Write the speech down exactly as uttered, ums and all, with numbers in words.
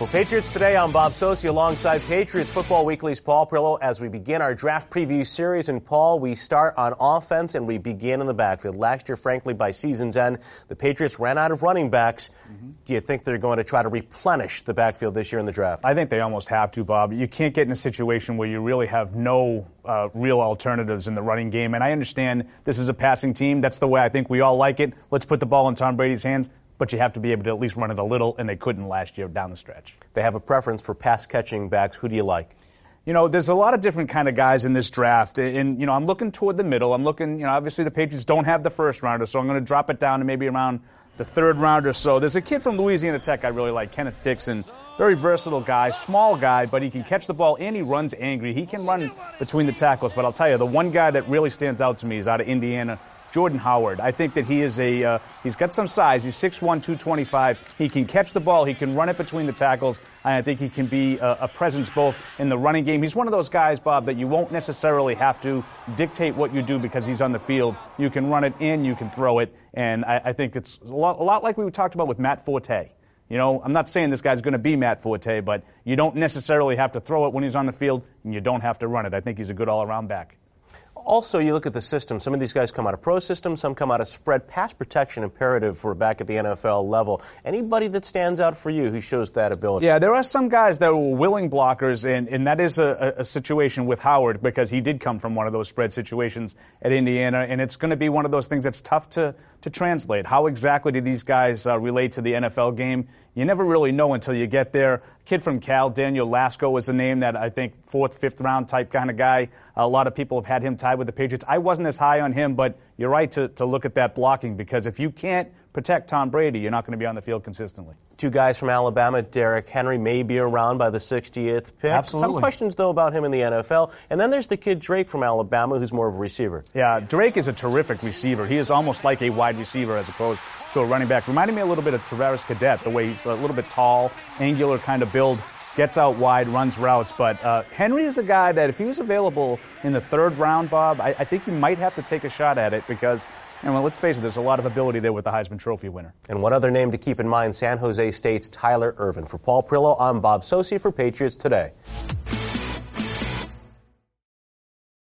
Well, Patriots Today, I'm Bob Socci alongside Patriots Football Weekly's Paul Perillo as we begin our draft preview series. And Paul, we start on offense and we begin in the backfield. Last year, frankly, by season's end, the Patriots ran out of running backs. Mm-hmm. Do you think they're going to try to replenish the backfield this year in the draft? I think they almost have to, Bob. You can't get in a situation where you really have no uh, real alternatives in the running game. And I understand this is a passing team. That's the way I think we all like it. Let's put the ball in Tom Brady's hands. But you have to be able to at least run it a little, and they couldn't last year down the stretch. They have a preference for pass-catching backs. Who do you like? You know, there's a lot of different kind of guys in this draft. And, you know, I'm looking toward the middle. I'm looking, you know, obviously the Patriots don't have the first rounder, so I'm going to drop it down to maybe around the third round or so. There's a kid from Louisiana Tech I really like, Kenneth Dixon. Very versatile guy, small guy, but he can catch the ball and he runs angry. He can run between the tackles. But I'll tell you, the one guy that really stands out to me is out of Indiana, Jordan Howard. I think that he is a, uh, he's got some size. He's six one, two twenty-five. He can catch the ball. He can run it between the tackles. And I think he can be a, a presence both in the running game. He's one of those guys, Bob, that you won't necessarily have to dictate what you do because he's on the field. You can run it and you can throw it. And I, I think it's a lot, a lot like we talked about with Matt Forte. You know, I'm not saying this guy's going to be Matt Forte, but you don't necessarily have to throw it when he's on the field, and you don't have to run it. I think he's a good all-around back. Also, you look at the system. Some of these guys come out of pro systems, some come out of spread. Pass protection imperative for back at the N F L level. Anybody that stands out for you who shows that ability? Yeah, there are some guys that were willing blockers, and, and that is a, a situation with Howard because he did come from one of those spread situations at Indiana, and it's going to be one of those things that's tough to, to translate. How exactly do these guys uh, relate to the N F L game? You never really know until you get there. Kid from Cal, Daniel Lasco, was a name that I think fourth, fifth round type kind of guy. A lot of people have had him tied with the Patriots. I wasn't as high on him, but you're right to, to look at that blocking because if you can't protect Tom Brady, you're not going to be on the field consistently. Two guys from Alabama, Derrick Henry, may be around by the sixtieth pick. Absolutely. Some questions, though, about him in the N F L. And then there's the kid Drake from Alabama, who's more of a receiver. Yeah, Drake is a terrific receiver. He is almost like a wide receiver as opposed to a running back. Reminded me a little bit of Travaris Cadet, the way he's a little bit tall, angular kind of build, gets out wide, runs routes. But uh, Henry is a guy that if he was available in the third round, Bob, I, I think you might have to take a shot at it because, you know, let's face it, there's a lot of ability there with the Heisman Trophy winner. And one other name to keep in mind, San Jose State's Tyler Ervin. For Paul Perillo, I'm Bob Socci for Patriots Today.